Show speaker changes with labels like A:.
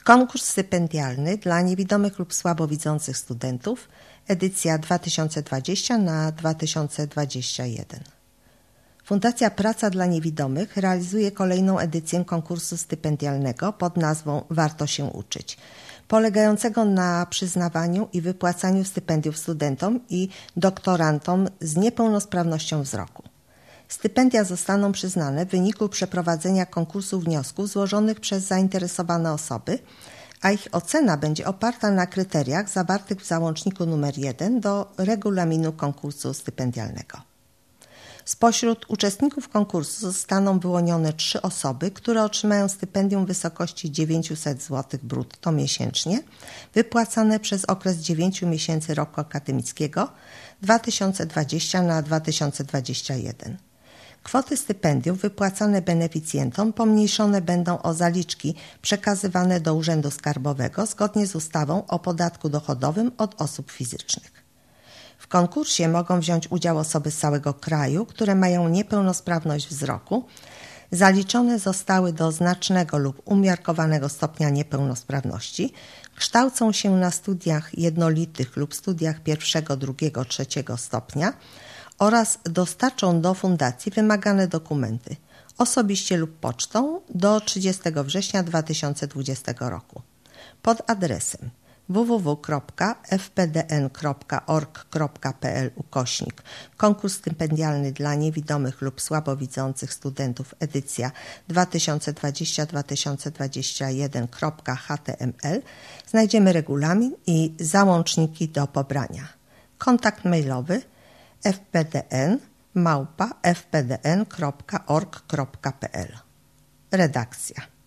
A: Konkurs stypendialny dla niewidomych lub słabowidzących studentów, edycja 2020 na 2021. Fundacja Praca dla Niewidomych realizuje kolejną edycję konkursu stypendialnego pod nazwą Warto się uczyć, polegającego na przyznawaniu i wypłacaniu stypendiów studentom i doktorantom z niepełnosprawnością wzroku. Stypendia zostaną przyznane w wyniku przeprowadzenia konkursu wniosków złożonych przez zainteresowane osoby, a ich ocena będzie oparta na kryteriach zawartych w załączniku nr 1 do regulaminu konkursu stypendialnego. Spośród uczestników konkursu zostaną wyłonione 3 osoby, które otrzymają stypendium w wysokości 900 zł brutto miesięcznie, wypłacane przez okres 9 miesięcy roku akademickiego 2020 na 2021. Kwoty stypendiów wypłacane beneficjentom pomniejszone będą o zaliczki przekazywane do Urzędu Skarbowego zgodnie z ustawą o podatku dochodowym od osób fizycznych. W konkursie mogą wziąć udział osoby z całego kraju, które mają niepełnosprawność wzroku, zaliczone zostały do znacznego lub umiarkowanego stopnia niepełnosprawności, kształcą się na studiach jednolitych lub studiach pierwszego, drugiego, trzeciego stopnia oraz dostarczą do fundacji wymagane dokumenty osobiście lub pocztą do 30 września 2020 roku pod adresem www.fpdn.org.pl/konkurs stypendialny dla niewidomych lub słabowidzących studentów edycja 2020-2021.html znajdziemy regulamin i załączniki do pobrania. Kontakt mailowy fpdn@fpdn.org.pl. Redakcja.